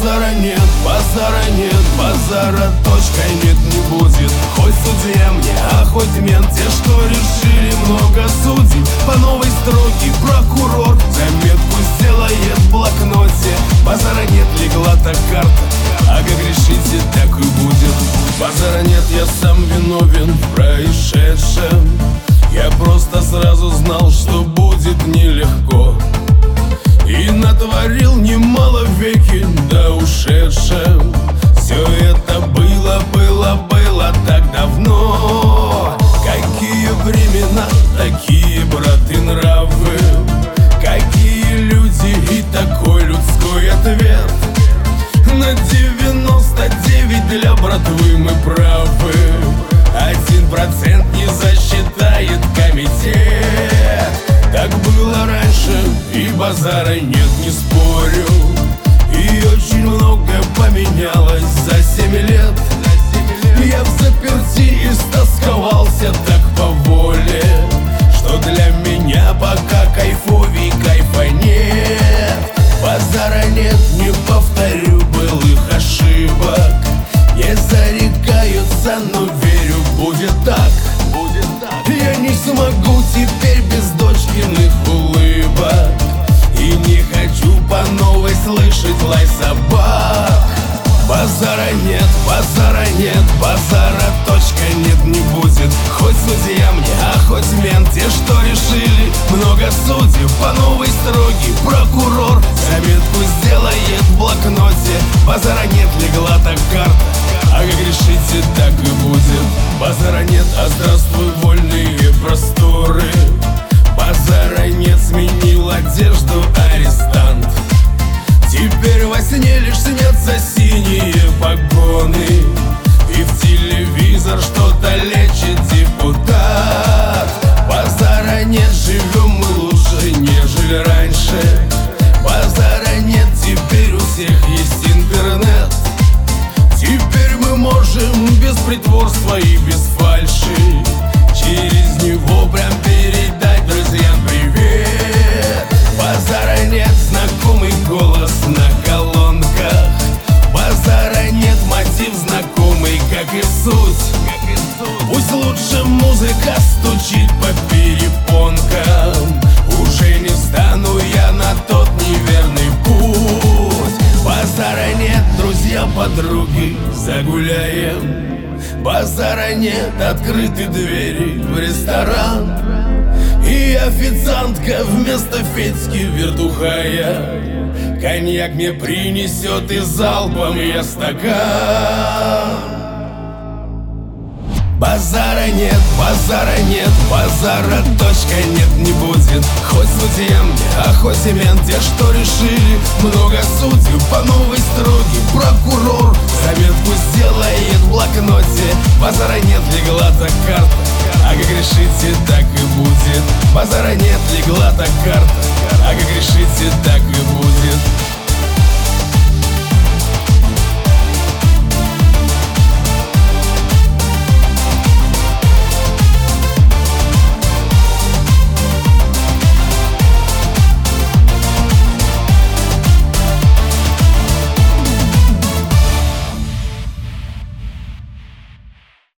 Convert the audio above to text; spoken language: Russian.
базара нет, базара точкой нет не будет. Хоть судья мне, а хоть мент, те, что решили много судей. По новой строке прокурор заметку сделает в блокноте. Базара нет, легла та карта, а как решите, так и будет. Базара нет, я сам виновен в происшедшем. Я просто сразу знал, что будет нелегко, и натворил немало веки до ушедшем. Все это было так давно. Какие времена, такие, брат, и нравы. Какие люди и такой людской ответ. На 99 для братвы мы правы. 1% не засчитает комитет. Так было раньше, и базара нет, не спорю. И очень многое поменялось за 7 лет. Я в заперти истосковался так по воле, что для меня пока кайфовей кайфа нет. Базара нет, не повторю былых ошибок. Не зарекаются, но верю, будет так. Я не смогу теперь без дочкиных улыбок, и не хочу по новой слышать лай собак. Базара нет, базара точка нет не будет. Хоть судья мне, а хоть мент, те, что решили много судей. По новой строке прокурор заметку сделает в блокноте. Базара нет, легла так карта, а как решите, так и будет. Базара нет, а здравствуй вольные просторы. Базара нет, сменил одежду арестант. Теперь во сне лишь снятся синие погоны, и в телевизор что-то лечит депутат. Базара нет, живем мы лучше, нежели раньше. Базара нет, теперь у всех есть интернет. Теперь мы можем без притворства и без фальши через него прям передать друзьям привет. Базара нет, знакомый голос на колонках. Базара нет, мотив знакомый, как и суть. Пусть лучше музыка стучит по перепонкам. Уже не стану я на тот неверный путь. Базара нет, друзья, подруги, загуляем. Базара нет, открыты двери в ресторан, и официантка вместо Федьки вертухая коньяк мне принесет, и залпом я стакан. Базара нет, базара точка нет не будет. Хоть судья мне, а хоть и мент, те, что решили много судей. По новой строке прокурор заметку сделает в блокноте. Базара нет, легла так карта, а как решите, так и будет. Базара нет, легла так карта, а как решите, так и будет.